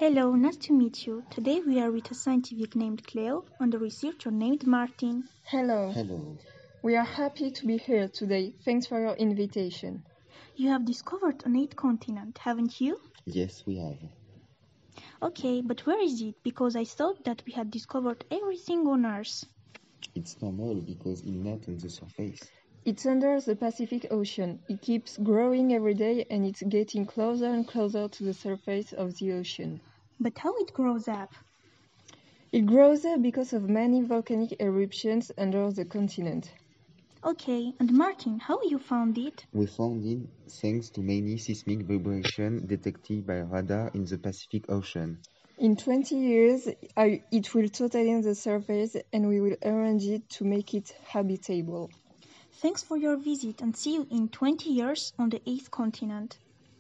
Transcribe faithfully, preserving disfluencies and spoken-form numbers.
Hello, nice to meet you. Today we are with a scientific named Cleo and a researcher named Martin. Hello. Hello. We are happy to be here today. Thanks for your invitation. You have discovered an eighth continent, haven't you? Yes, we have. Okay, but where is it? Because I thought that we had discovered everything on Earth. It's normal because it's not on the surface. It's under the Pacific Ocean. It keeps growing every day and it's getting closer and closer to the surface of the ocean. But how it grows up? It grows up because of many volcanic eruptions under the continent. Okay, and Martin, how you found it? We found it thanks to many seismic vibrations detected by radar in the Pacific Ocean. In twenty years, it will totally the surface and we will arrange it to make it habitable. Thanks for your visit and see you in twenty years on the eighth continent.